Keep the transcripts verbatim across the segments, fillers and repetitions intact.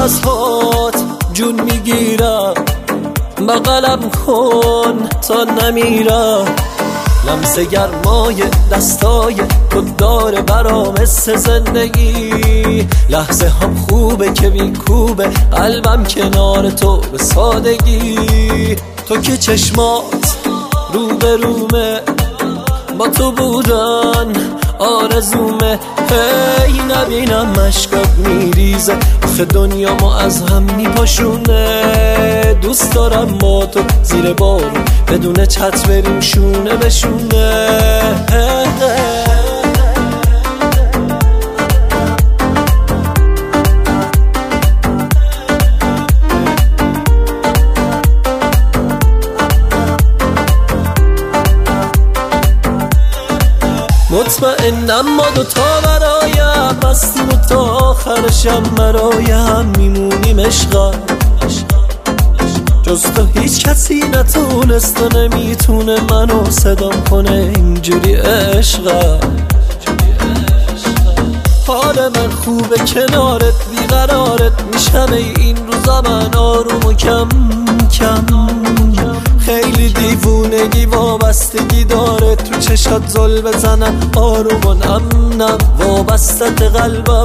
نفس‌هات جون میگیرم، بغلم کن تا نمیرم. لمس گرمای دستای تو داره برام حس زندگی. لحظه هم خوبه که میکوبه قلبم کنار تو به سادگی. تو که چشمات رو به رومه، با تو بودن آرزومه. هی نبینم مشکات میریزه، آخه دنیامو از هم میپاشونه. دوست دارم با تو زیر بارون بدون چت بریم شونه به شونه. مطمئنم ما دوتا برایم بستیم و تا آخرشم برایم میمونیم عشقا. جز تو هیچ کسی نتونست و نمیتونه منو صدام کنه اینجوری عشقا. حال من خوبه کنارت بیقرارت میشم این روزا من آروم و کم کم. خیلی دیوونگی وابستگی داره تو چشات زل بزنم آروم و نم نم وابستت قلبم.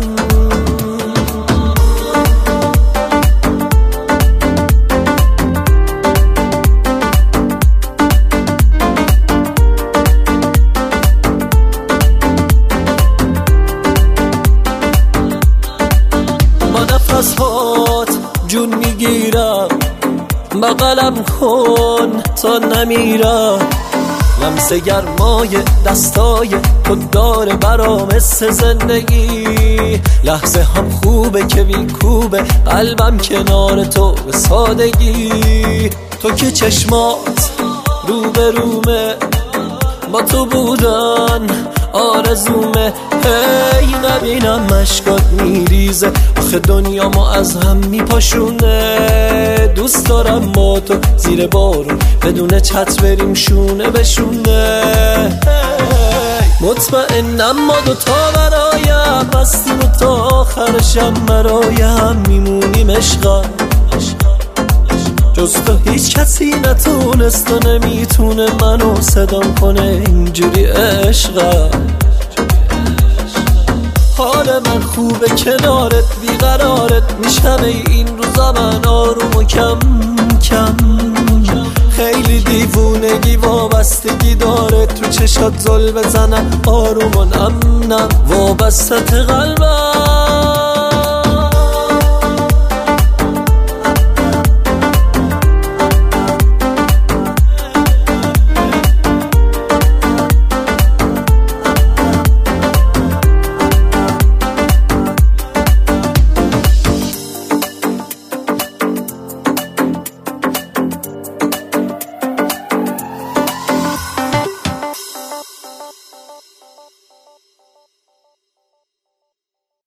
با نفس‌هات جون میگیرم، بغلم کن تا نمیرم. لمس گرمای دستای تو داره برام حس زندگی. لحظه هم خوبه که میکوبه قلبم کنار تو به سادگی. تو که چشمات رو به رومه، با تو بودن آرزومه. هی نبینم مشکات میریزه، آخه دنیامو از هم میپاشونه. دوست دارم با تو زیر بارون بدون چت بریم شونه به شونه. مطمئنم ما دوتا برایم بستیم و تا آخرشم برایم میمونیم عشقا. جز تو هیچ کسی نتونست و نمیتونه منو صدام کنه اینجوری عشقا. حال من خوبه کنارت بیقرارت میشم این روزا من آروم و کم کم. خیلی دیوونگی وابستگی داره تو چشات زل بزنم آروم و نم نم وابستت قلبم.